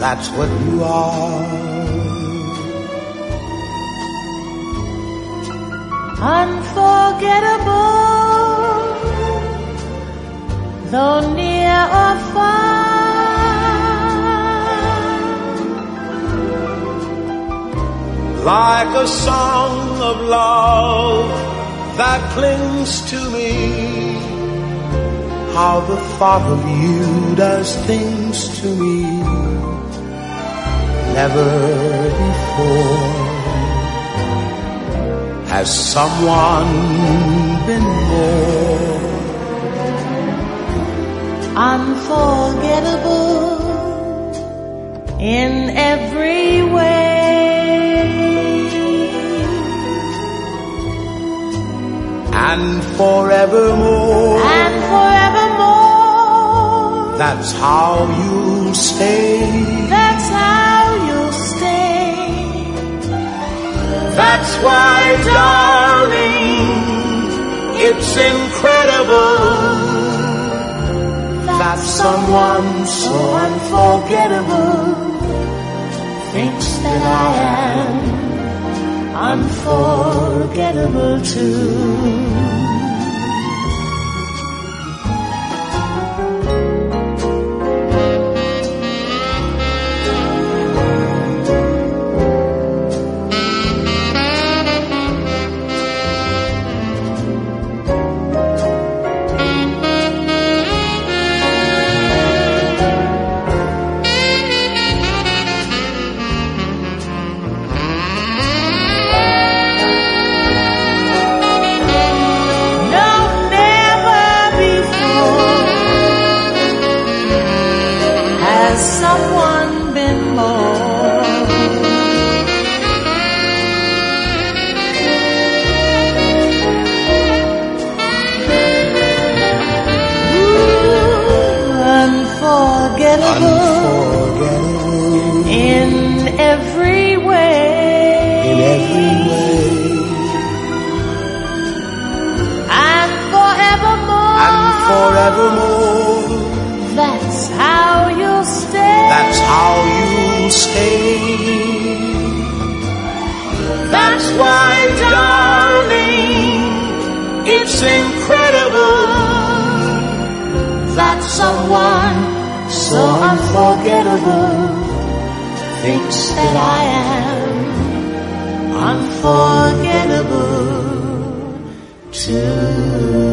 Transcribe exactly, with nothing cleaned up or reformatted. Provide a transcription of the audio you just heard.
that's what you are. Unforgettable, though near or far, like a song of love that clings to me. How the thought of you does things to me never before. Has someone been more unforgettable in every way, and forevermore, and forevermore, that's how you'll stay, that's how you'll stay. That's why, darling, it's incredible that someone so unforgettable thinks that I am unforgettable too. Someone been more Ooh, unforgettable, unforgettable in every way, in every way, and forevermore, and forevermore, that's how you'll stay. That's how you'll stay. That's why, darling, it's incredible that someone so unforgettable thinks that I am unforgettable too.